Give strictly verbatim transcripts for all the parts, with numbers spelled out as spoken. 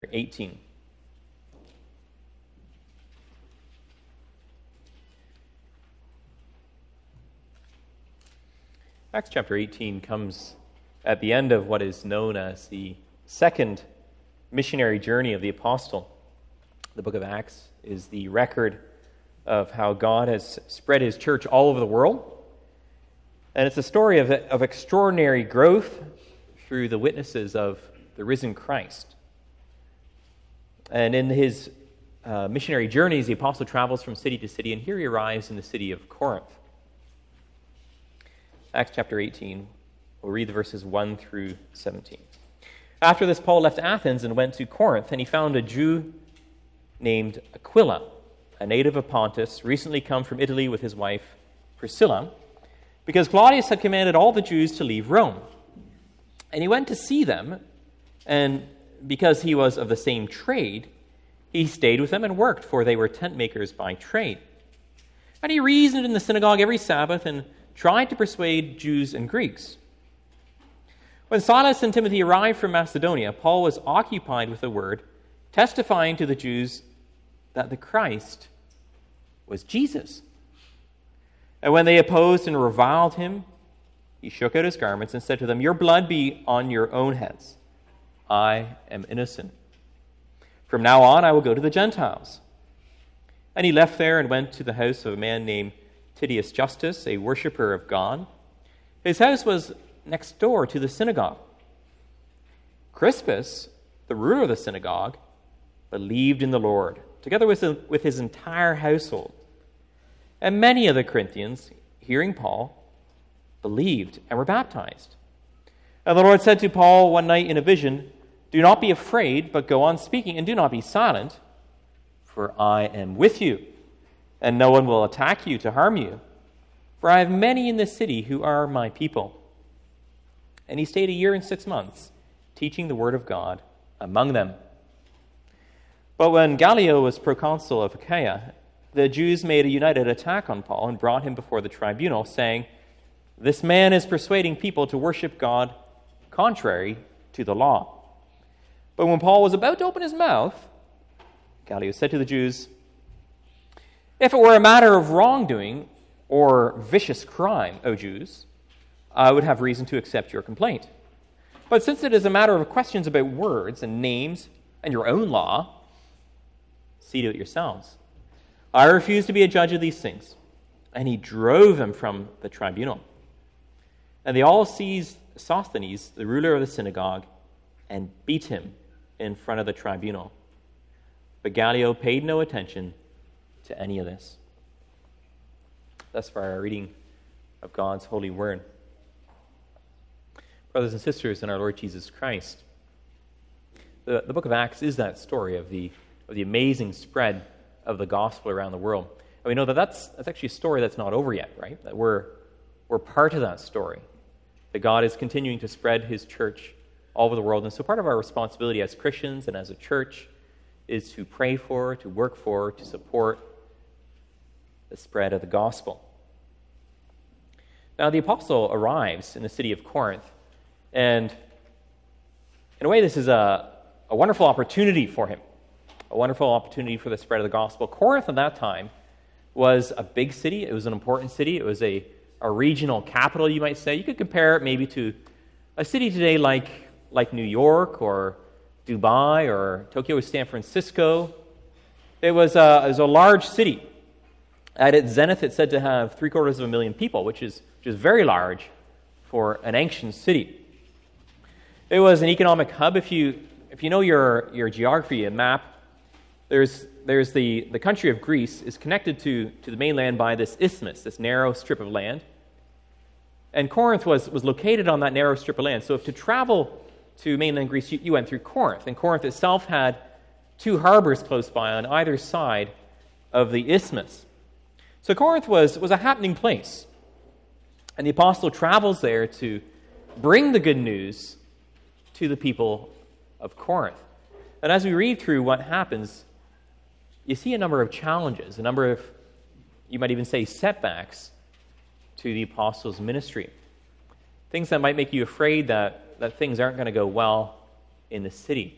eighteen. Acts chapter eighteen comes at the end of what is known as the second missionary journey of the apostle. The book of Acts is the record of how God has spread his church all over the world. And it's a story of, of extraordinary growth through the witnesses of the risen Christ. And in his uh, missionary journeys, the apostle travels from city to city, and here he arrives in the city of Corinth. Acts chapter eighteen, we'll read the verses one through seventeen. After this, Paul left Athens and went to Corinth, and he found a Jew named Aquila, a native of Pontus, recently come from Italy with his wife Priscilla, because Claudius had commanded all the Jews to leave Rome. And he went to see them, and because he was of the same trade, he stayed with them and worked, for they were tent makers by trade. And he reasoned in the synagogue every Sabbath and tried to persuade Jews and Greeks. When Silas and Timothy arrived from Macedonia, Paul was occupied with the word, testifying to the Jews that the Christ was Jesus. And when they opposed and reviled him, he shook out his garments and said to them, "Your blood be on your own heads. I am innocent. From now on I will go to the Gentiles." And he left there and went to the house of a man named Titius Justus, a worshiper of God. His house was next door to the synagogue. Crispus, the ruler of the synagogue, believed in the Lord, together with, with his entire household. And many of the Corinthians, hearing Paul, believed and were baptized. And the Lord said to Paul one night in a vision, "Do not be afraid, but go on speaking, and do not be silent, for I am with you, and no one will attack you to harm you. For I have many in this city who are my people." And he stayed a year and six months, teaching the word of God among them. But when Gallio was proconsul of Achaia, the Jews made a united attack on Paul and brought him before the tribunal, saying, "This man is persuading people to worship God contrary to the law." But when Paul was about to open his mouth, Gallio said to the Jews, "If it were a matter of wrongdoing or vicious crime, O Jews, I would have reason to accept your complaint. But since it is a matter of questions about words and names and your own law, see to it yourselves. I refuse to be a judge of these things." And he drove him from the tribunal. And they all seized Sosthenes, the ruler of the synagogue, and beat him in front of the tribunal. But Gallio paid no attention to any of this. Thus far, our reading of God's holy word. Brothers and sisters in our Lord Jesus Christ, the, the book of Acts is that story of the, of the amazing spread of the gospel around the world. And we know that that's, that's actually a story that's not over yet, right? That we're, we're part of that story. That God is continuing to spread his church all over the world. And so part of our responsibility as Christians and as a church is to pray for, to work for, to support the spread of the gospel. Now, the apostle arrives in the city of Corinth, and in a way, this is a, a wonderful opportunity for him, a wonderful opportunity for the spread of the gospel. Corinth at that time was a big city. It was an important city. It was a, a regional capital, you might say. You could compare it maybe to a city today like, like New York or Dubai or Tokyo or San Francisco. It was, a, it was a large city. At its zenith, it's said to have three quarters of a million people, which is, which is very large for an ancient city. It was an economic hub. If you if you know your, your geography and map, there's there's the, the country of Greece is connected to, to the mainland by this isthmus, this narrow strip of land. And Corinth was, was located on that narrow strip of land. So if to travel to mainland Greece, you, you went through Corinth. And Corinth itself had two harbors close by on either side of the isthmus. So Corinth was, was a happening place. And the apostle travels there to bring the good news to the people of Corinth. And as we read through what happens, you see a number of challenges, a number of, you might even say, setbacks to the apostles' ministry. Things that might make you afraid that, that things aren't going to go well in the city.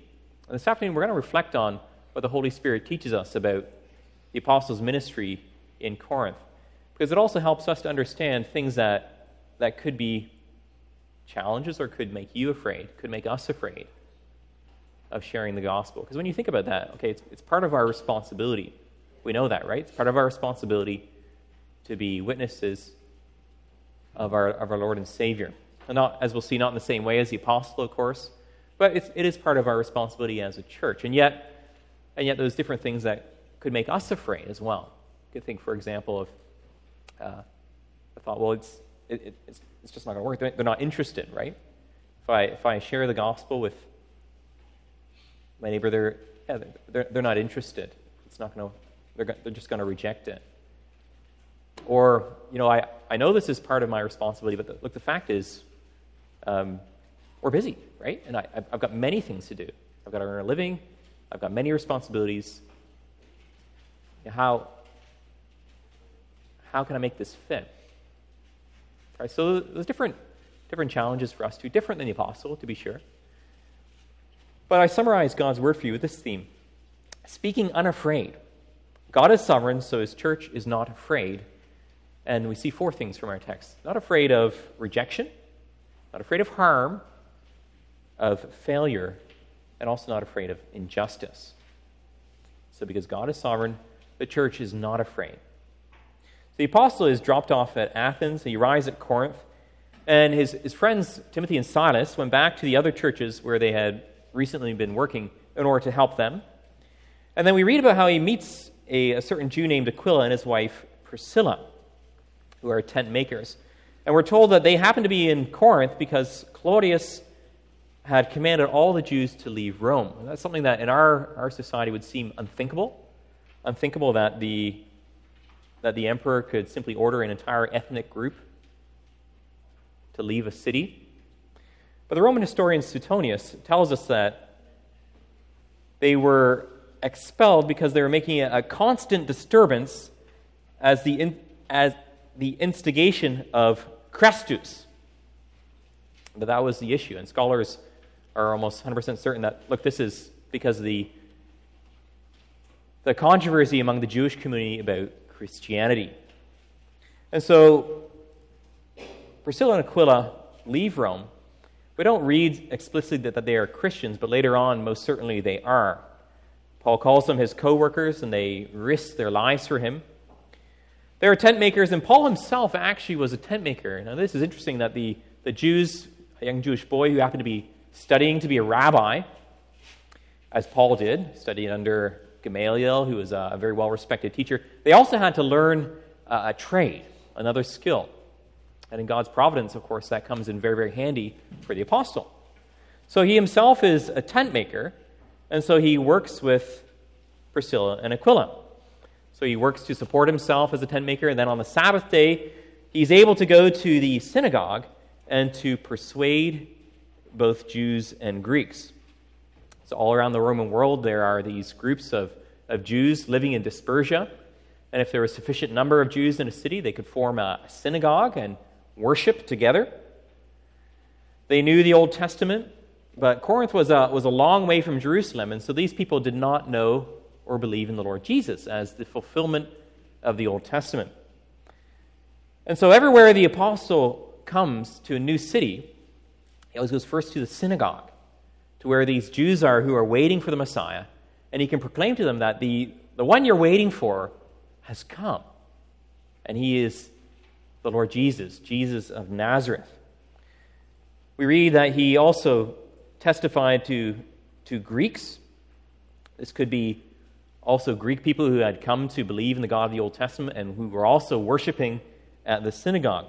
And this afternoon, we're going to reflect on what the Holy Spirit teaches us about the apostles' ministry in Corinth, because it also helps us to understand things that, that could be challenges or could make you afraid, could make us afraid of sharing the gospel. Because when you think about that, okay, it's, it's part of our responsibility. We know that, right? It's part of our responsibility to be witnesses of our of our Lord and Savior. And not, as we'll see, not in the same way as the apostle, of course, but it's, it is part of our responsibility as a church. And yet, and yet those different things that could make us afraid as well. You could think, for example, of, uh, I thought, well, it's it, it's it's just not going to work. They're, they're not interested, right? If I if I share the gospel with my neighbor, they're yeah, they're they're not interested. It's not going to. They're they're just going to reject it. Or, you know, I, I know this is part of my responsibility, but the, look, the fact is, um, we're busy, right? And I, I've got many things to do. I've got to earn a living. I've got many responsibilities. How, how can I make this fit? All right, so there's different, different challenges for us too, different than the apostle, to be sure. But I summarize God's word for you with this theme: speaking unafraid. God is sovereign, so his church is not afraid. And we see four things from our text. Not afraid of rejection, not afraid of harm, of failure, and also not afraid of injustice. So because God is sovereign, the church is not afraid. So the apostle is dropped off at Athens. He arrives at Corinth. And his, his friends, Timothy and Silas, went back to the other churches where they had recently been working in order to help them. And then we read about how he meets a, a certain Jew named Aquila and his wife Priscilla, who are tent makers. And we're told that they happened to be in Corinth because Claudius had commanded all the Jews to leave Rome. And that's something that in our, our society would seem unthinkable. Unthinkable that the, that the emperor could simply order an entire ethnic group to leave a city. But the Roman historian Suetonius tells us that they were expelled because they were making a, a constant disturbance as the in, as the instigation of Chrestus. But that was the issue, and scholars are almost one hundred percent certain that, look, this is because of the, the controversy among the Jewish community about Christianity. And so Priscilla and Aquila leave Rome. We don't read explicitly that, that they are Christians, but later on, most certainly they are. Paul calls them his co-workers, and they risk their lives for him. They are tent makers, and Paul himself actually was a tent maker. Now, this is interesting that the, the Jews, a young Jewish boy who happened to be studying to be a rabbi, as Paul did, studying under Gamaliel, who was a, a very well-respected teacher, they also had to learn uh, a trade, another skill. And in God's providence, of course, that comes in very, very handy for the apostle. So he himself is a tent maker, and so he works with Priscilla and Aquila. So he works to support himself as a tent maker, and then on the Sabbath day, he's able to go to the synagogue and to persuade both Jews and Greeks. So all around the Roman world, there are these groups of, of Jews living in dispersia, and if there was sufficient number of Jews in a city, they could form a synagogue and worship together. They knew the Old Testament, but Corinth was a, was a long way from Jerusalem, and so these people did not know or believe in the Lord Jesus as the fulfillment of the Old Testament. And so everywhere the apostle comes to a new city, he always goes first to the synagogue, to where these Jews are who are waiting for the Messiah, and he can proclaim to them that the, the one you're waiting for has come, and he is the Lord Jesus, Jesus of Nazareth. We read that he also testified to, to Greeks. This could be also Greek people who had come to believe in the God of the Old Testament and who were also worshiping at the synagogue.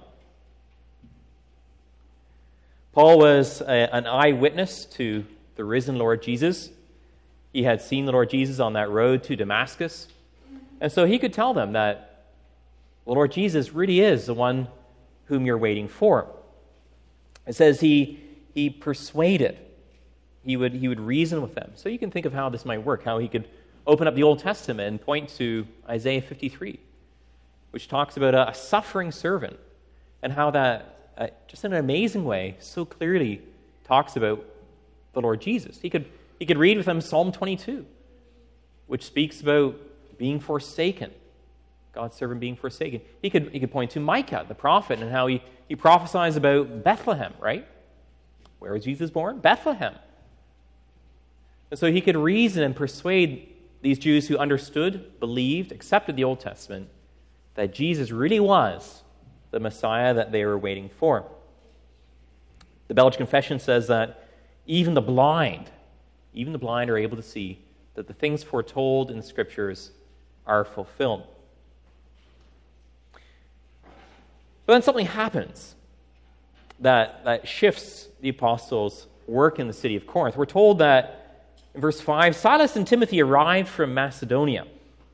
Paul was a, an eyewitness to the risen Lord Jesus. He had seen the Lord Jesus on that road to Damascus. And so he could tell them that the Lord Jesus really is the one whom you're waiting for. It says he, he persuaded. He would, he would reason with them. So you can think of how this might work, how he could open up the Old Testament and point to Isaiah fifty-three, which talks about a, a suffering servant, and how that, uh, just in an amazing way, so clearly talks about the Lord Jesus. He could He could read with them Psalm twenty-two, which speaks about being forsaken, God's servant being forsaken. He could, he could point to Micah, the prophet, and how he, he prophesies about Bethlehem, right? Where was Jesus born? Bethlehem. And so he could reason and persuade these Jews who understood, believed, accepted the Old Testament, that Jesus really was the Messiah that they were waiting for. The Belgian Confession says that even the blind, even the blind are able to see that the things foretold in the Scriptures are fulfilled. But then something happens that, that shifts the apostles' work in the city of Corinth. We're told that in verse five, Silas and Timothy arrived from Macedonia.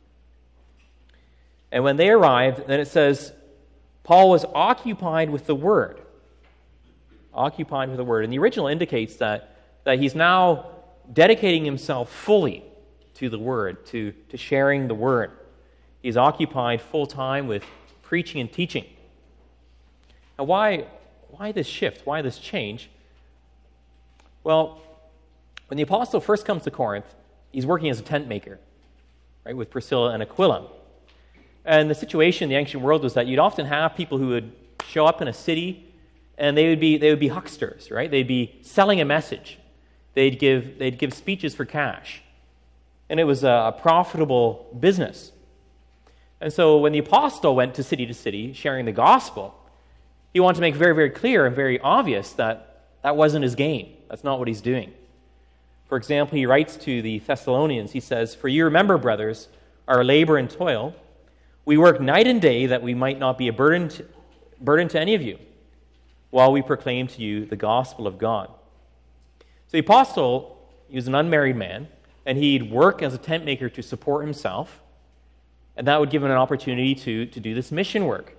And when they arrived, then it says, Paul was occupied with the Word. Occupied with the Word. And the original indicates that, that he's now dedicating himself fully to the Word, to, to sharing the Word. He's occupied full-time with preaching and teaching. Now, why, why this shift? Why this change? Well, when the apostle first comes to Corinth, he's working as a tent maker, right, with Priscilla and Aquila. And the situation in the ancient world was that you'd often have people who would show up in a city, and they would be they would be hucksters, right? They'd be selling a message. They'd give they'd give speeches for cash, and it was a profitable business. And so when the apostle went to city to city sharing the gospel, he wanted to make very very clear and very obvious that that wasn't his game. That's not what he's doing. For example, he writes to the Thessalonians, he says, "For you remember, brothers, our labor and toil. We work night and day that we might not be a burden to, burden to any of you, while we proclaim to you the gospel of God." So the apostle, he was an unmarried man, and he'd work as a tent maker to support himself, and that would give him an opportunity to, to do this mission work.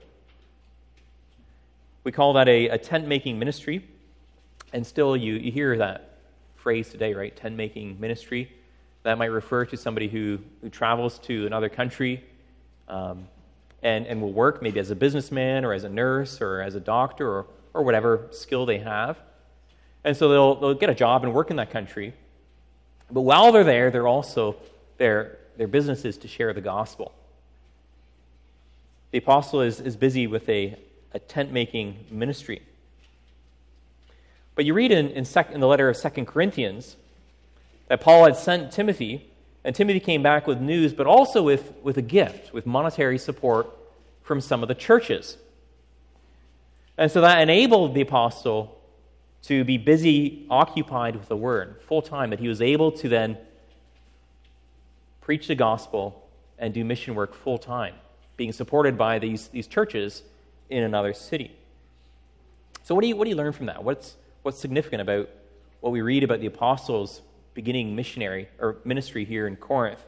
We call that a, a tent-making ministry, and still you, you hear that phrase today, right? Tent-making ministry. That might refer to somebody who, who travels to another country um, and, and will work maybe as a businessman or as a nurse or as a doctor or, or whatever skill they have. And so they'll, they'll get a job and work in that country. But while they're there, they're also, their, their business is to share the gospel. The apostle is, is busy with a, a tent-making ministry. But you read in, in, sec, in the letter of Second Corinthians that Paul had sent Timothy, and Timothy came back with news, but also with, with a gift, with monetary support from some of the churches. And so that enabled the apostle to be busy, occupied with the word, full-time, that he was able to then preach the gospel and do mission work full-time, being supported by these, these churches in another city. So what do you, what do you learn from that? What's What's significant about what we read about the apostles' beginning missionary or ministry here in Corinth?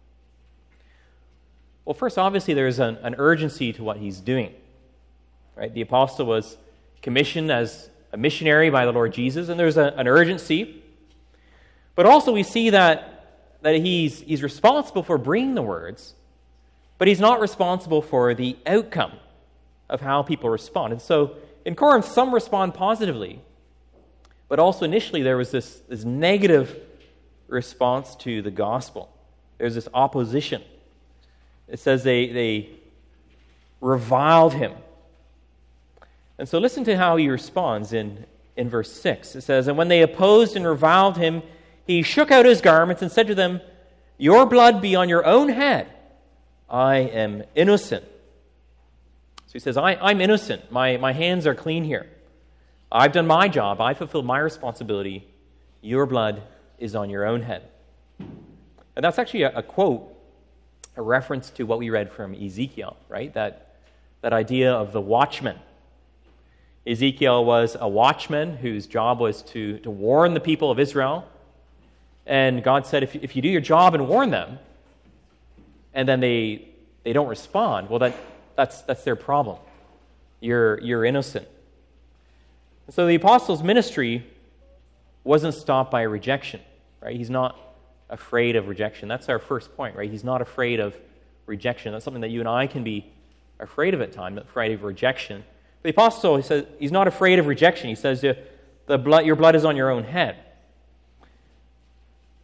Well, first, obviously, there's an, an urgency to what he's doing. Right? The apostle was commissioned as a missionary by the Lord Jesus, and there's a, an urgency. But also, we see that that he's he's responsible for bringing the words, but he's not responsible for the outcome of how people respond. And so, in Corinth, some respond positively. But also initially there was this, this negative response to the gospel. There's this opposition. It says they, they reviled him. And so listen to how he responds in, in verse six. It says, "And when they opposed and reviled him, he shook out his garments and said to them, 'Your blood be on your own head. I am innocent.'" So he says, I, I'm innocent. My, my hands are clean here. I've done my job. I fulfilled my responsibility. Your blood is on your own head. And that's actually a, a quote, a reference to what we read from Ezekiel, right? That, that idea of the watchman. Ezekiel was a watchman whose job was to, to warn the people of Israel. And God said, if, if you do your job and warn them, and then they they don't respond, well, that that's that's their problem. You're you're innocent. So the apostle's ministry wasn't stopped by rejection, right? He's not afraid of rejection. That's our first point, right? He's not afraid of rejection. That's something that you and I can be afraid of at times, afraid of rejection. The apostle, he says, he's not afraid of rejection. He says, the blood, your blood is on your own head.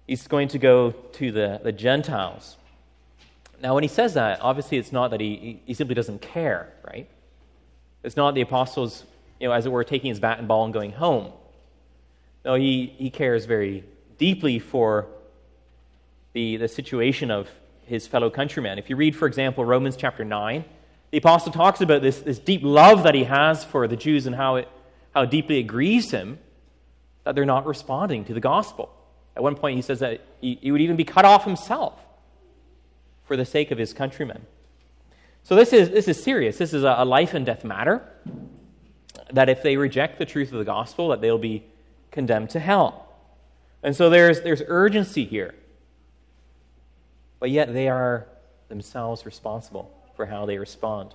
He's going to go to the, the Gentiles. Now, when he says that, obviously it's not that he, he simply doesn't care, right? It's not the apostles, you know, as it were, taking his bat and ball and going home. No, he, he cares very deeply for the, the situation of his fellow countrymen. If you read, for example, Romans chapter nine, the apostle talks about this, this deep love that he has for the Jews and how it how deeply it grieves him that they're not responding to the gospel. At one point he says that he, he would even be cut off himself for the sake of his countrymen. So this is this is serious. This is a, a life and death matter, that if they reject the truth of the gospel, that they'll be condemned to hell. And so there's there's urgency here. But yet they are themselves responsible for how they respond.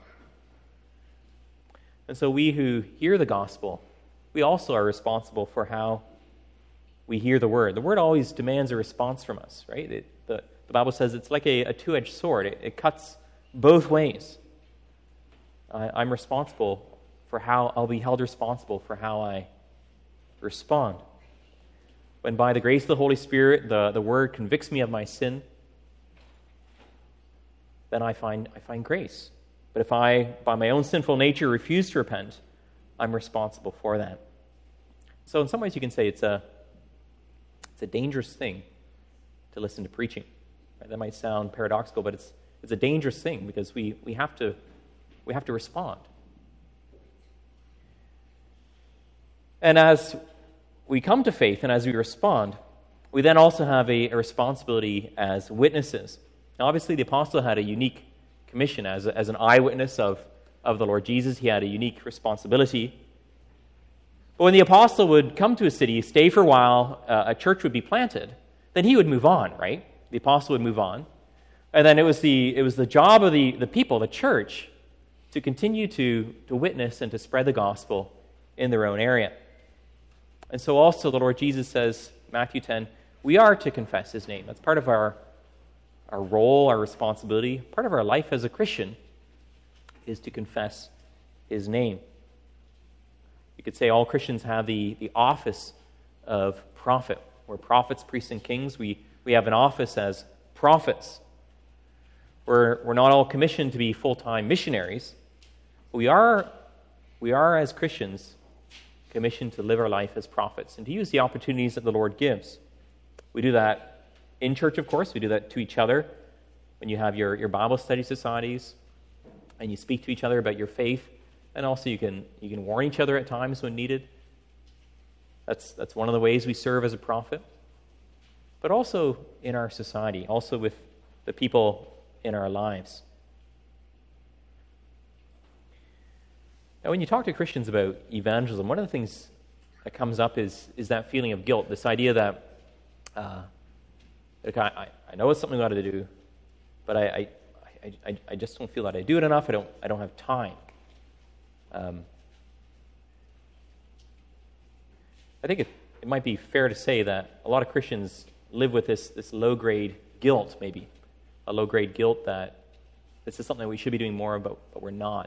And so we who hear the gospel, we also are responsible for how we hear the word. The word always demands a response from us, right? It, the, the Bible says it's like a, a two-edged sword. It, it cuts both ways. I, I'm responsible for how, I'll be held responsible for how I respond. When by the grace of the Holy Spirit, the, the word convicts me of my sin, then I find I find grace. But if I, by my own sinful nature, refuse to repent, I'm responsible for that. So in some ways you can say it's a it's a dangerous thing to listen to preaching. Right? That might sound paradoxical, but it's it's a dangerous thing because we, we have to we have to respond. And as we come to faith and as we respond, we then also have a, a responsibility as witnesses. Now, obviously, the apostle had a unique commission as, a, as an eyewitness of, of the Lord Jesus. He had a unique responsibility. But when the apostle would come to a city, stay for a while, uh, a church would be planted, then he would move on, right? The apostle would move on. And then it was the it was the job of the, the people, the church, to continue to, to witness and to spread the gospel in their own area. And so also the Lord Jesus says, Matthew ten, we are to confess his name. That's part of our Our role, our responsibility, part of our life as a Christian is to confess his name. You could say all Christians have the, the office of prophet. We're prophets, priests, and kings. We, we have an office as prophets. We're, we're not all commissioned to be full-time missionaries. But we are, we are, as Christians, commissioned to live our life as prophets and to use the opportunities that the Lord gives. We do that in church, of course. We do that to each other when you have your, your Bible study societies and you speak to each other about your faith. And also you can you can warn each other at times when needed. That's, that's one of the ways we serve as a prophet. But also in our society, also with the people in our lives. Now, when you talk to Christians about evangelism, one of the things that comes up is, is that feeling of guilt, this idea that uh, Okay, I, I know it's something I've got to do, but I, I, I, I just don't feel that I do it enough. I don't I don't have time. Um, I think it, it might be fair to say that a lot of Christians live with this, this low-grade guilt, maybe. A low-grade guilt that this is something we should be doing more about, but we're not.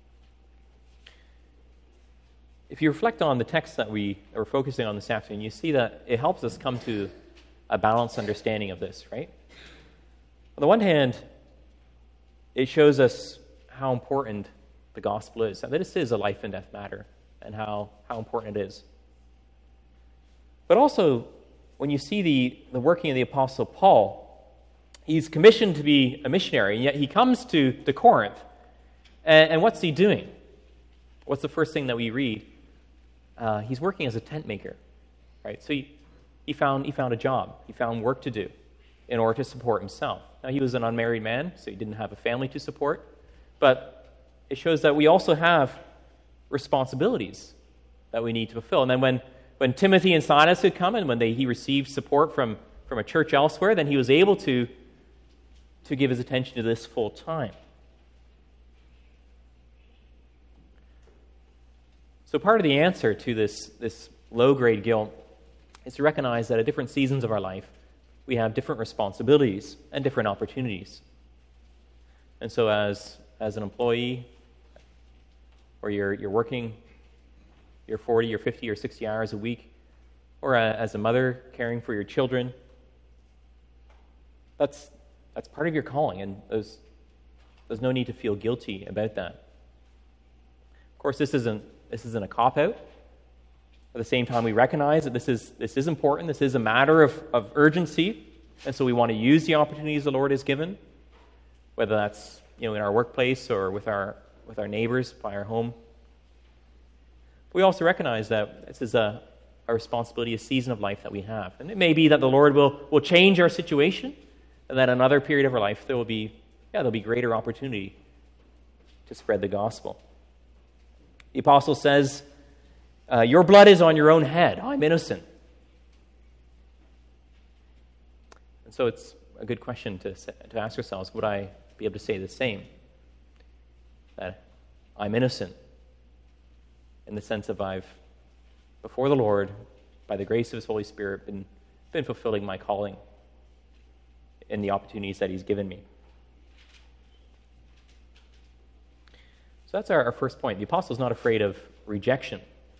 If you reflect on the text that we are focusing on this afternoon, you see that it helps us come to a balanced understanding of this, right? On the one hand, it shows us how important the gospel is, that this is a life and death matter, and how, how important it is. But also, when you see the, the working of the Apostle Paul, he's commissioned to be a missionary, and yet he comes to, to Corinth, and, and what's he doing? What's the first thing that we read? Uh, he's working as a tent maker, right? So he, He found he found a job. He found work to do in order to support himself. Now, he was an unmarried man, so he didn't have a family to support. But it shows that we also have responsibilities that we need to fulfill. And then when, when Timothy and Silas had come and when they, he received support from, from a church elsewhere, then he was able to, to give his attention to this full time. So part of the answer to this, this low-grade guilt is to recognize that at different seasons of our life, we have different responsibilities and different opportunities. And so as, as an employee, or you're, you're working your forty or fifty or sixty hours a week, or a, as a mother caring for your children, That's that's part of your calling, and there's there's no need to feel guilty about that. Of course, this isn't this isn't a cop-out. At the same time, we recognize that this is this is important. This is a matter of, of urgency, and so we want to use the opportunities the Lord has given, whether that's you know in our workplace or with our with our neighbors by our home. We also recognize that this is a, a responsibility, a season of life that we have. And it may be that the Lord will, will change our situation, and that in another period of our life there will be, yeah, there'll be greater opportunity to spread the gospel. The apostle says, uh, your blood is on your own head. I'm innocent. And so it's a good question to, to ask ourselves, would I be able to say the same? That I'm innocent. In the sense of I've, before the Lord, by the grace of His Holy Spirit, been, been fulfilling my calling in the opportunities that He's given me. So that's our, our first point. The apostle's not afraid of rejection.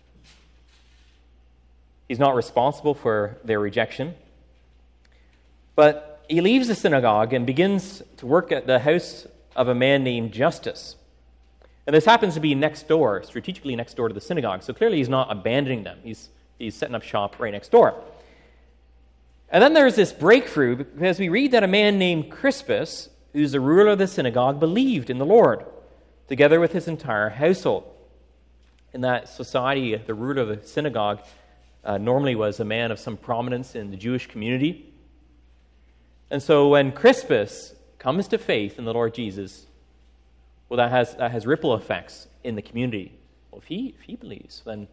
He's not responsible for their rejection. But he leaves the synagogue and begins to work at the house of a man named Justus. And this happens to be next door, strategically next door to the synagogue. So clearly he's not abandoning them. He's, he's setting up shop right next door. And then there's this breakthrough because we read that a man named Crispus, who's the ruler of the synagogue, believed in the Lord, together with his entire household. In that society, the ruler of the synagogue uh, normally was a man of some prominence in the Jewish community. And so when Crispus comes to faith in the Lord Jesus, well, that has that has ripple effects in the community. Well, if he if he believes, then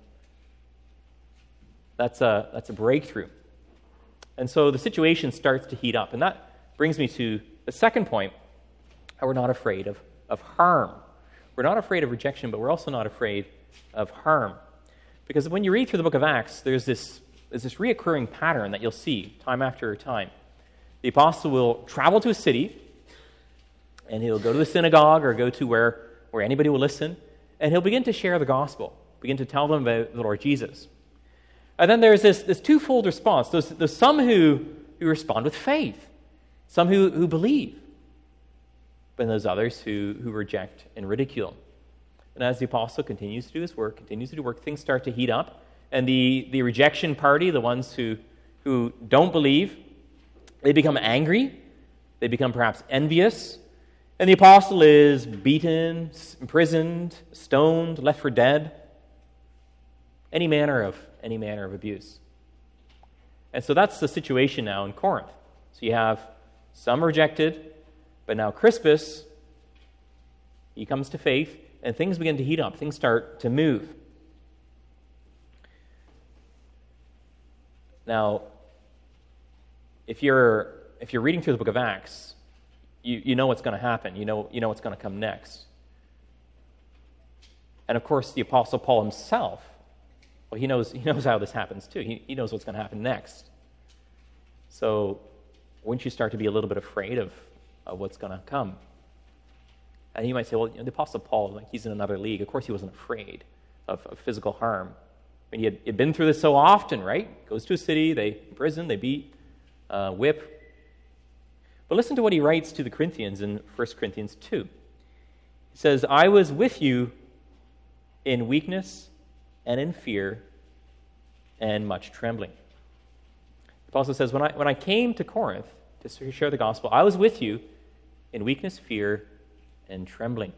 that's a that's a breakthrough. And so the situation starts to heat up, and that brings me to the second point: how we're not afraid of of harm. We're not afraid of rejection, but we're also not afraid of harm, because when you read through the book of Acts, there's this there's this reoccurring pattern that you'll see time after time. The apostle will travel to a city, and he'll go to the synagogue or go to where, where anybody will listen, and he'll begin to share the gospel, begin to tell them about the Lord Jesus. And then there's this, this twofold response. There's, there's some who, who respond with faith, some who, who believe, but there's others who, who reject and ridicule. And as the apostle continues to do his work, continues to do work, things start to heat up, and the, the rejection party, the ones who, who don't believe, they become angry, they become perhaps envious, and the apostle is beaten, imprisoned, stoned, left for dead. Any manner of any manner of abuse. And so that's the situation now in Corinth. So you have some rejected, but now Crispus, he comes to faith, and things begin to heat up. Things start to move. Now, if you're if you're reading through the book of Acts, You, you know what's going to happen. You know, you know what's going to come next. And of course, the Apostle Paul himself, well, he knows he knows how this happens too. He, he knows what's going to happen next. So wouldn't you start to be a little bit afraid of, of what's going to come? And you might say, well, you know, the Apostle Paul, like he's in another league. Of course he wasn't afraid of, of physical harm. I mean, he had, he had been through this so often, right? Goes to a city, they imprison, they beat, uh, whip. But listen to what he writes to the Corinthians in First Corinthians two. He says, I was with you in weakness and in fear and much trembling. The apostle says, when I, when I came to Corinth to share the gospel, I was with you in weakness, fear, and trembling.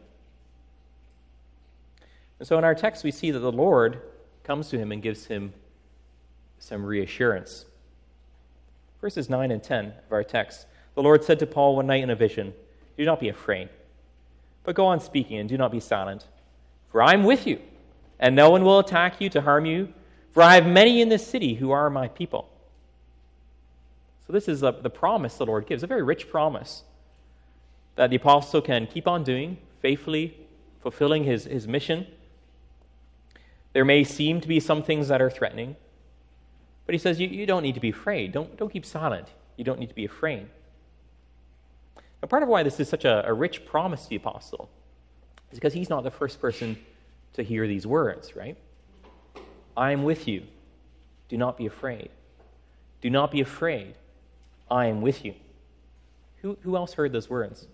And so in our text, we see that the Lord comes to him and gives him some reassurance. Verses nine and ten of our text. The Lord said to Paul one night in a vision, do not be afraid, but go on speaking and do not be silent. For I am with you, and no one will attack you to harm you, for I have many in this city who are my people. So this is the, the promise the Lord gives, a very rich promise that the apostle can keep on doing, faithfully fulfilling his, his mission. There may seem to be some things that are threatening, but he says you, you don't need to be afraid. Don't, don't keep silent. You don't need to be afraid. Now, part of why this is such a, a rich promise to the apostle is because he's not the first person to hear these words, right? I am with you. Do not be afraid. Do not be afraid. I am with you. Who, who else heard those words?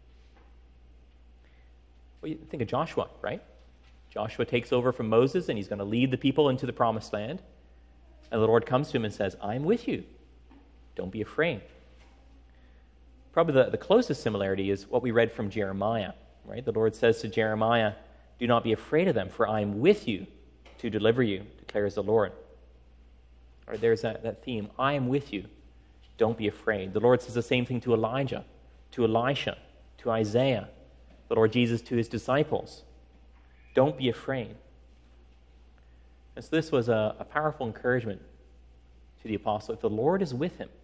Well, you think of Joshua, right? Joshua takes over from Moses, and he's going to lead the people into the promised land. And the Lord comes to him and says, I'm with you. Don't be afraid. Probably the, the closest similarity is what we read from Jeremiah, right? The Lord says to Jeremiah, do not be afraid of them, for I am with you to deliver you, declares the Lord. Or there's that, that theme, I am with you. Don't be afraid. The Lord says the same thing to Elijah, to Elisha, to Isaiah, the Lord Jesus to his disciples. Don't be afraid. And so this was a, a powerful encouragement to the apostle. If the Lord is with him,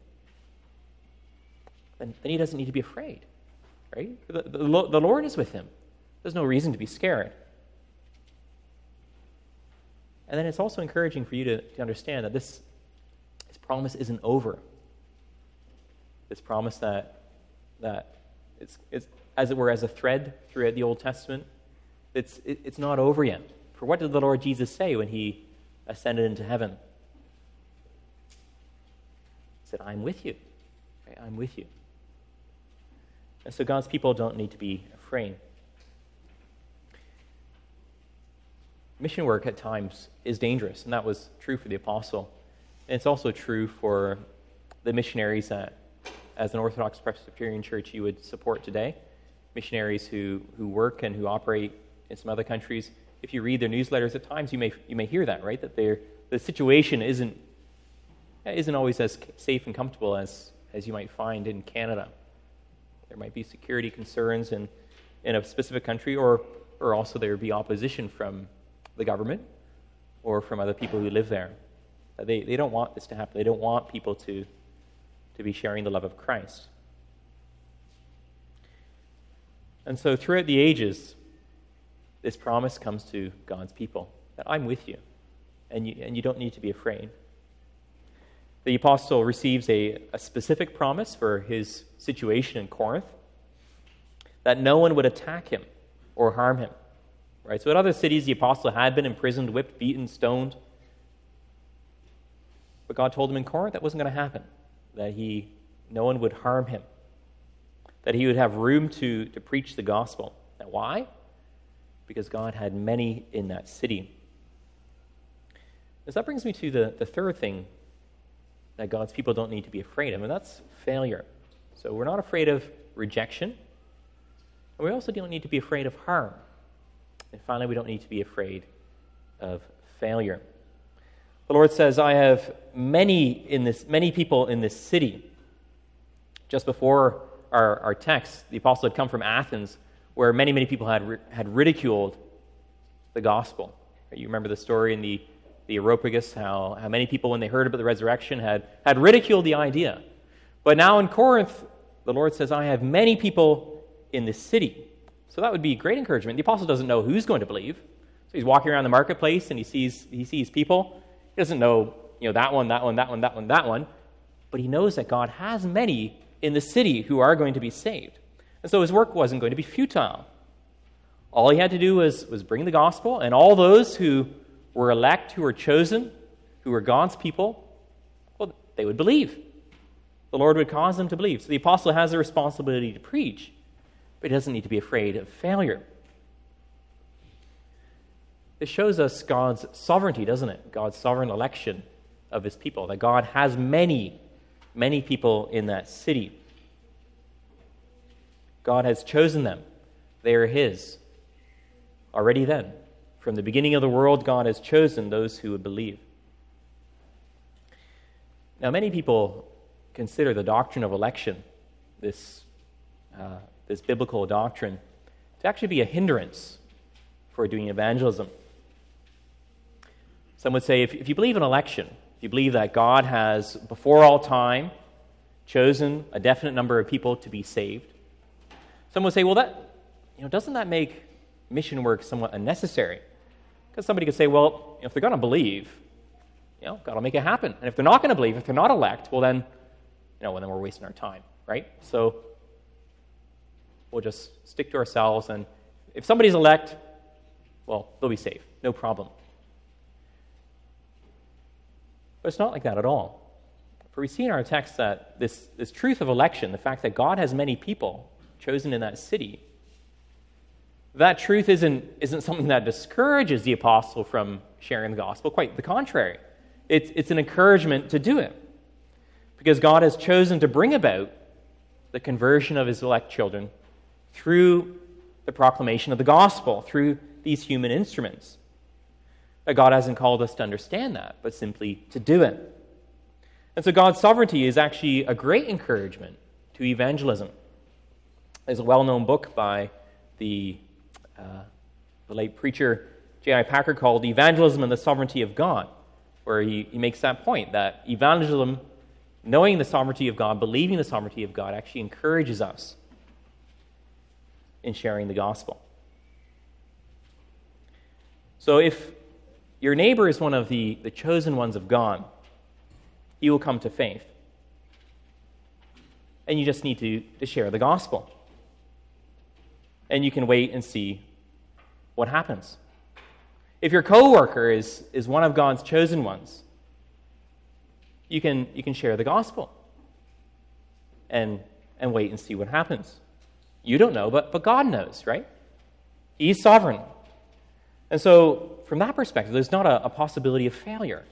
then, then he doesn't need to be afraid, right? The, the, the Lord is with him. There's no reason to be scared. And then it's also encouraging for you to, to understand that this, this promise isn't over. This promise that, that it's, it's, as it were, as a thread throughout the Old Testament, it's, it, it's not over yet. For what did the Lord Jesus say when he ascended into heaven? He said, I'm with you. Right? I'm with you. And so God's people don't need to be afraid. Mission work at times is dangerous, and that was true for the apostle. And it's also true for the missionaries that, as an Orthodox Presbyterian church, you would support today. Missionaries who, who work and who operate in some other countries. If you read their newsletters at times, you may you may hear that, right? That they're, the situation isn't isn't always as safe and comfortable as, as you might find in Canada. There might be security concerns in, in a specific country, or or also there would be opposition from the government or from other people who live there. They they don't want this to happen. They don't want people to, to be sharing the love of Christ. And so throughout the ages, this promise comes to God's people, that I'm with you, and you, and you don't need to be afraid. The apostle receives a, a specific promise for his situation in Corinth, that no one would attack him or harm him. Right? So in other cities, the apostle had been imprisoned, whipped, beaten, stoned. But God told him in Corinth that wasn't going to happen, that he, no one would harm him, that he would have room to, to preach the gospel. Now, why? Because God had many in that city. So that brings me to the, the third thing that God's people don't need to be afraid of, and that's failure. So we're not afraid of rejection, and we also don't need to be afraid of harm. And finally, we don't need to be afraid of failure. The Lord says, I have many in this, many people in this city. Just before our, our text, the apostle had come from Athens, where many, many people had had ridiculed the gospel. You remember the story in the, the Areopagus, how, how many people, when they heard about the resurrection, had, had ridiculed the idea. But now in Corinth, the Lord says, I have many people in this city. So that would be great encouragement. The apostle doesn't know who's going to believe. So he's walking around the marketplace and he sees he sees people. He doesn't know, you know, that one, that one, that one, that one, that one. But he knows that God has many in the city who are going to be saved. And so his work wasn't going to be futile. All he had to do was, was bring the gospel, and all those who were elect, who were chosen, who were God's people, well, they would believe. The Lord would cause them to believe. So the apostle has a responsibility to preach, but he doesn't need to be afraid of failure. This shows us God's sovereignty, doesn't it? God's sovereign election of his people, that God has many, many people in that city. God has chosen them. They are his. Already then, from the beginning of the world, God has chosen those who would believe. Now, many people consider the doctrine of election, this, uh, this biblical doctrine, to actually be a hindrance for doing evangelism. Some would say if, if you believe in election, if you believe that God has, before all time, chosen a definite number of people to be saved, some would say, well, that, you know, doesn't that make mission work somewhat unnecessary? Because somebody could say, well, if they're going to believe, you know, God will make it happen. And if they're not going to believe, if they're not elect, well then, you know, well, then we're wasting our time, right? So we'll just stick to ourselves, and if somebody's elect, well, they'll be saved. No problem. But it's not like that at all. For we see in our text that this, this truth of election, the fact that God has many people chosen in that city, that truth isn't, isn't something that discourages the apostle from sharing the gospel. Quite the contrary. It's, it's an encouragement to do it. Because God has chosen to bring about the conversion of his elect children through the proclamation of the gospel, through these human instruments. But God hasn't called us to understand that, but simply to do it. And so God's sovereignty is actually a great encouragement to evangelism. There's a well-known book by the, uh, the late preacher J I Packer called Evangelism and the Sovereignty of God, where he, he makes that point, that evangelism, knowing the sovereignty of God, believing the sovereignty of God, actually encourages us in sharing the gospel. So if your neighbor is one of the, the chosen ones of God, he will come to faith. And you just need to, to share the gospel. And you can wait and see what happens. If your coworker is, is one of God's chosen ones, you can, you can share the gospel and, and wait and see what happens. You don't know, but, but God knows, right? He's sovereign. And so, from that perspective, there's not a, a possibility of failure.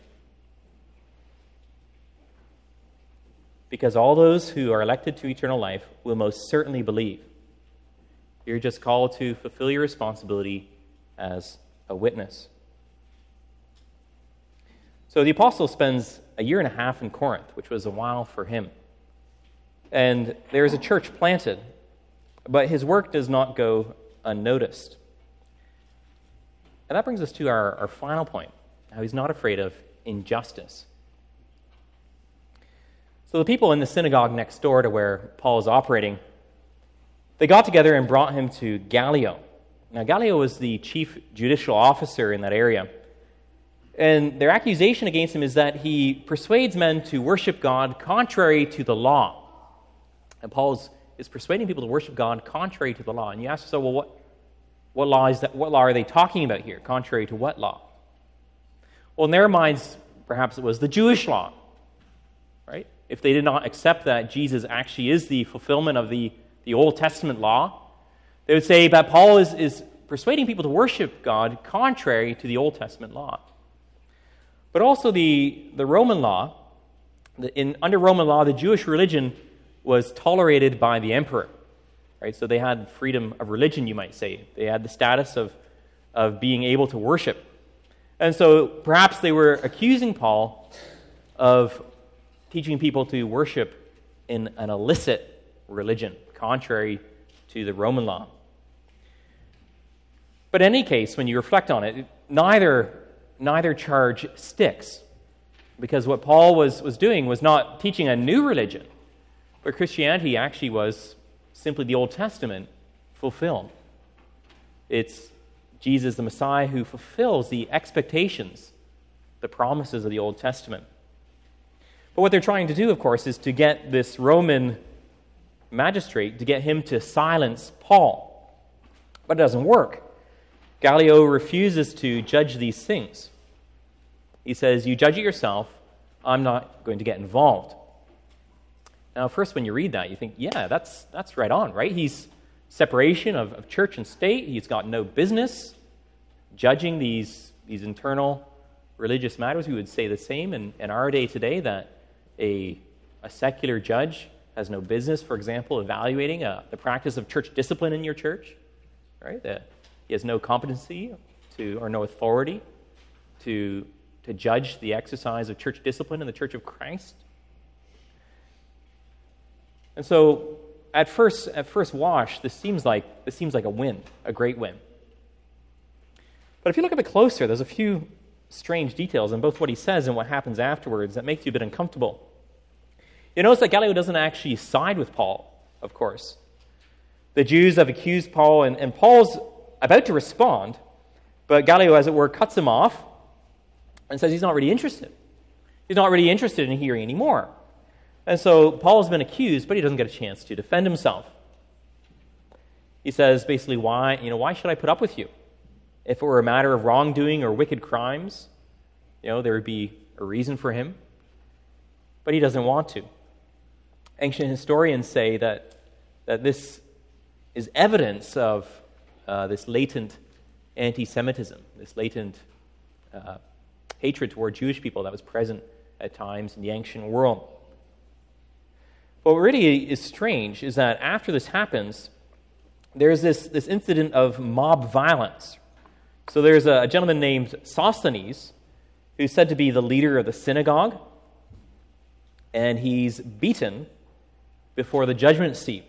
Because all those who are elected to eternal life will most certainly believe. You're just called to fulfill your responsibility as a witness. So the apostle spends a year and a half in Corinth, which was a while for him. And there is a church planted, but his work does not go unnoticed. And that brings us to our, our final point, how he's not afraid of injustice. So the people in the synagogue next door to where Paul is operating, they got together and brought him to Gallio. Now, Gallio was the chief judicial officer in that area. And their accusation against him is that he persuades men to worship God contrary to the law. And Paul is, is persuading people to worship God contrary to the law. And you ask yourself, well, what, what law is that? What law are they talking about here? Contrary to what law? Well, in their minds, perhaps it was the Jewish law, right? If they did not accept that Jesus actually is the fulfillment of the, the Old Testament law, they would say that Paul is, is persuading people to worship God contrary to the Old Testament law. But also the, the Roman law, the, in, under Roman law, the Jewish religion was tolerated by the emperor. Right? So they had freedom of religion, you might say. They had the status of, of being able to worship. And so perhaps they were accusing Paul of teaching people to worship in an illicit religion, contrary to the Roman law. But in any case, when you reflect on it, neither, neither charge sticks. Because what Paul was, was doing was not teaching a new religion, but Christianity actually was simply the Old Testament fulfilled. It's Jesus, the Messiah, who fulfills the expectations, the promises of the Old Testament. But what they're trying to do, of course, is to get this Roman magistrate, to get him to silence Paul. But it doesn't work. Gallio refuses to judge these things. He says, you judge it yourself, I'm not going to get involved. Now, first, when you read that, you think, yeah, that's that's right on, right? He's separation of, of church and state. He's got no business judging these, these internal religious matters. We would say the same in, in our day today, that a, a secular judge has no business, for example, evaluating uh, the practice of church discipline in your church, right? That he has no competency to or no authority to, to judge the exercise of church discipline in the Church of Christ. And so, at first, at first wash, this seems like this seems like a win, a great win. But if you look a bit closer, there's a few strange details in both what he says and what happens afterwards that makes you a bit uncomfortable. You notice that Gallio doesn't actually side with Paul, of course. The Jews have accused Paul, and, and Paul's about to respond, but Gallio, as it were, cuts him off and says he's not really interested. He's not really interested in hearing anymore. And so Paul has been accused, but he doesn't get a chance to defend himself. He says basically, why, you know, why should I put up with you? If it were a matter of wrongdoing or wicked crimes, you know, there would be a reason for him. but he doesn't want to. Ancient historians say that, that this is evidence of uh, this latent anti-Semitism, this latent uh, hatred toward Jewish people that was present at times in the ancient world. But what really is strange is that after this happens, there's this, this incident of mob violence. So there's a, a gentleman named Sosthenes who's said to be the leader of the synagogue, and he's beaten before the judgment seat.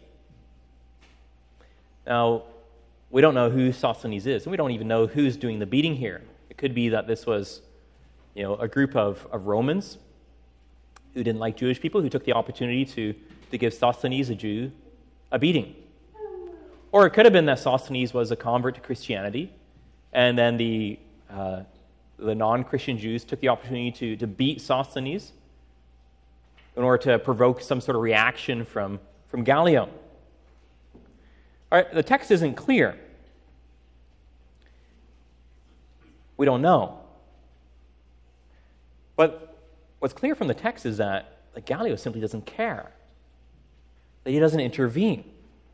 Now, we don't know who Sosthenes is, and we don't even know who's doing the beating here. It could be that this was, you know, a group of, of Romans who didn't like Jewish people, who took the opportunity to, to give Sosthenes, a Jew, a beating. Or it could have been that Sosthenes was a convert to Christianity, and then the uh, the non-Christian Jews took the opportunity to, to beat Sosthenes in order to provoke some sort of reaction from, from Gallio. All right, the text isn't clear. We don't know. But what's clear from the text is that, that Gallio simply doesn't care, that he doesn't intervene.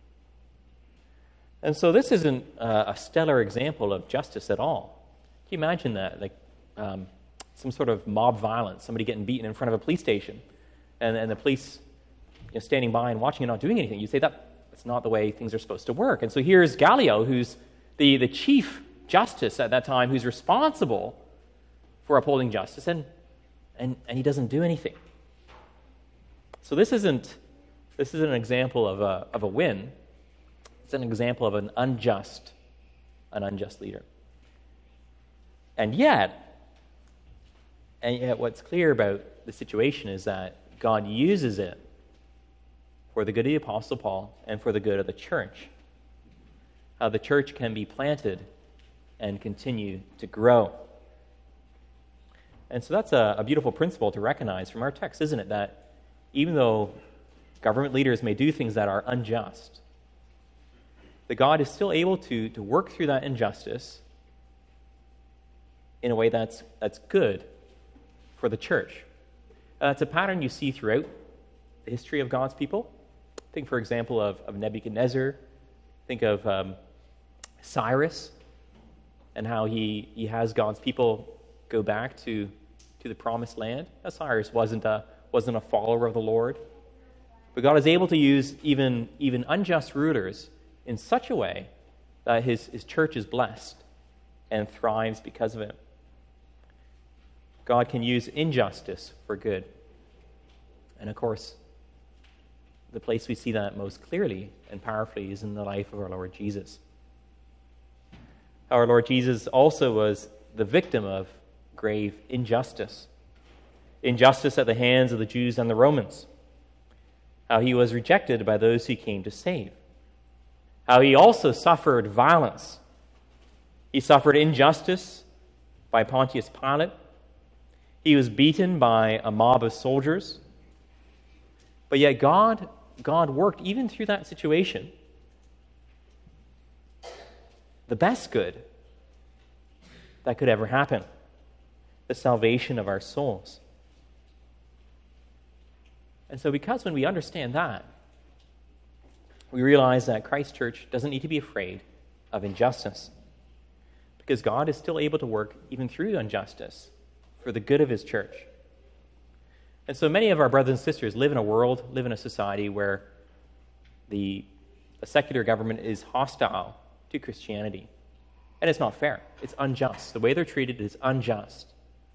And so this isn't uh, a stellar example of justice at all. Can you imagine that? Like um, some sort of mob violence, somebody getting beaten in front of a police station, and, and the police, you know, standing by and watching and not doing anything. You say that that's not the way things are supposed to work. And so here's Gallio, who's the, the chief justice at that time, who's responsible for upholding justice, and and, and he doesn't do anything. So this isn't this is an example of a of a win. It's an example of an unjust, an unjust leader. And yet, and yet what's clear about the situation is that God uses it for the good of the Apostle Paul and for the good of the church. How the church can be planted and continue to grow. And so that's a, a beautiful principle to recognize from our text, isn't it? That even though government leaders may do things that are unjust, that God is still able to, to work through that injustice in a way that's, that's good for the church. Uh, it's a pattern you see throughout the history of God's people. Think, for example, of, of Nebuchadnezzar. Think of um, Cyrus and how he, he has God's people go back to, to the promised land. Now, Cyrus wasn't a, wasn't a follower of the Lord. But God is able to use even, even unjust rulers in such a way that his, his church is blessed and thrives because of it. God can use injustice for good. And of course, the place we see that most clearly and powerfully is in the life of our Lord Jesus. Our Lord Jesus also was the victim of grave injustice. Injustice at the hands of the Jews and the Romans. How he was rejected by those he came to save. How he also suffered violence. He suffered injustice by Pontius Pilate. He was beaten by a mob of soldiers. But yet God, God worked even through that situation the best good that could ever happen, the salvation of our souls. And so because when we understand that, we realize that Christ Church doesn't need to be afraid of injustice, because God is still able to work even through injustice for the good of his church. And so many of our brothers and sisters live in a world, live in a society where the, the secular government is hostile to Christianity. And it's not fair. It's unjust. The way they're treated is unjust.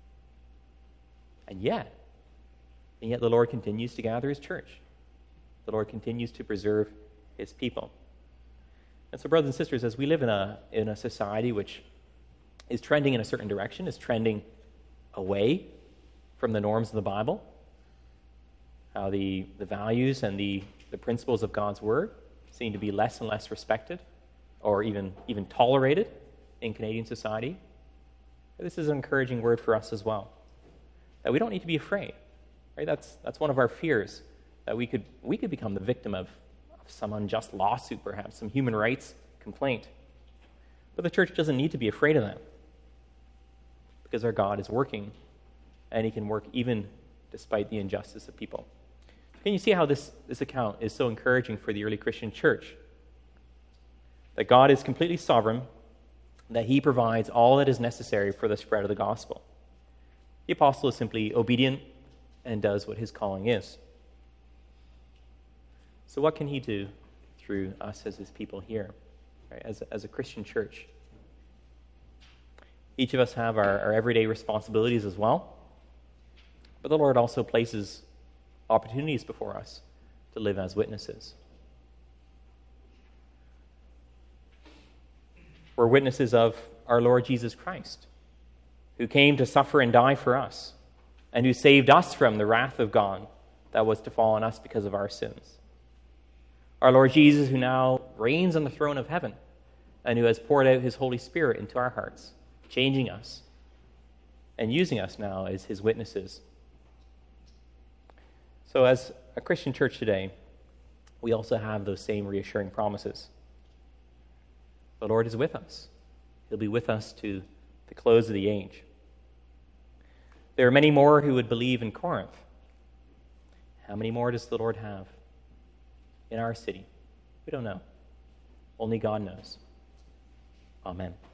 And yet, and yet the Lord continues to gather his church. The Lord continues to preserve his people. And so, brothers and sisters, as we live in a in a society which is trending in a certain direction, is trending away from the norms of the Bible, how the, the values and the, the principles of God's Word seem to be less and less respected or even, even tolerated in Canadian society, this is an encouraging word for us as well. That we don't need to be afraid. Right? That's that's one of our fears, that we could we could become the victim of, of some unjust lawsuit, perhaps, some human rights complaint. But the church doesn't need to be afraid of that, because our God is working, and he can work even despite the injustice of people. Can you see how this, this account is so encouraging for the early Christian church? That God is completely sovereign, that he provides all that is necessary for the spread of the gospel. The apostle is simply obedient and does what his calling is. So what can he do through us as his people here, right, as, as a Christian church? Each of us have our, our everyday responsibilities as well, but the Lord also places opportunities before us to live as witnesses. We're witnesses of our Lord Jesus Christ, who came to suffer and die for us, and who saved us from the wrath of God that was to fall on us because of our sins. Our Lord Jesus, who now reigns on the throne of heaven, and who has poured out his Holy Spirit into our hearts, changing us and using us now as his witnesses. So as a Christian church today, we also have those same reassuring promises. The Lord is with us. He'll be with us to the close of the age. There are many more who would believe in Corinth. How many more does the Lord have in our city? We don't know. Only God knows. Amen.